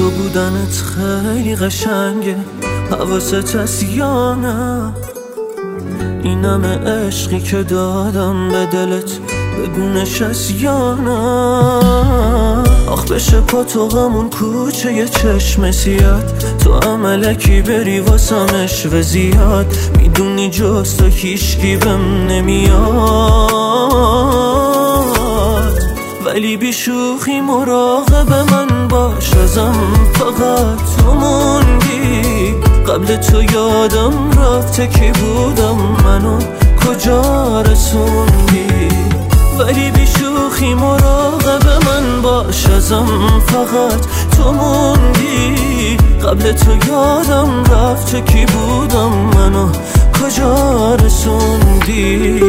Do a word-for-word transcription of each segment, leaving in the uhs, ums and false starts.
تو بودنت خیلی قشنگه، حواست هست یا نه؟ این همه عشقی که دادم به دلت بگونش هست یا نه؟ آخ بشه پا تو همون کوچه یه چشم سیاد، تو عملکی بری واسمش و زیاد، میدونی جز تو هیشگی بهم نمیاد، ولی بی شوخی مراقب من باش، ازم فقط تو موندی. قبل تو یادم رفته کی بودم، منو کجا رسوندی، ولی بی شوخی مراقب من باش، ازم فقط تو موندی. قبل تو یادم رفته کی بودم، منو کجا رسوندی.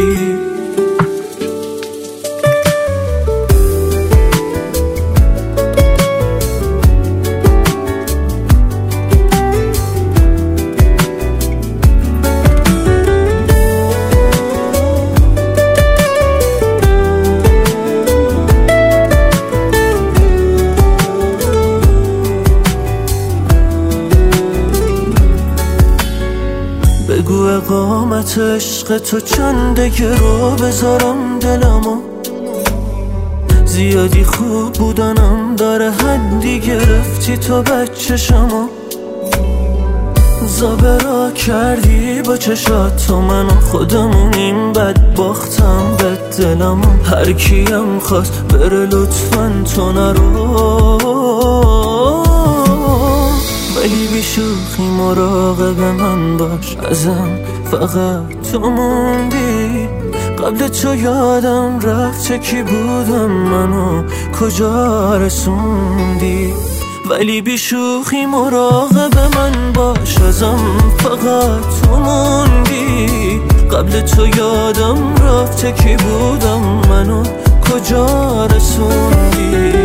بگو اقامت عشق تو چنده که رو بذارم دلمو، زیادی خوب بودنم داره حدی گرفتی تو بچشمو، زابرا کردی با چشات تو منو، خودمونیم بد باختم به دلمو. هر کیم خواست بره لطفاً تو نرو، ولی بی شوخی مراقب من باش، ازم فقط تو موندی. قبل تو یادم رفته کی بودم، منو کجا رسوندی، ولی بی شوخی مراقب من باش، ازم فقط تو موندی. قبل تو یادم رفته کی بودم، منو کجا رسوندی.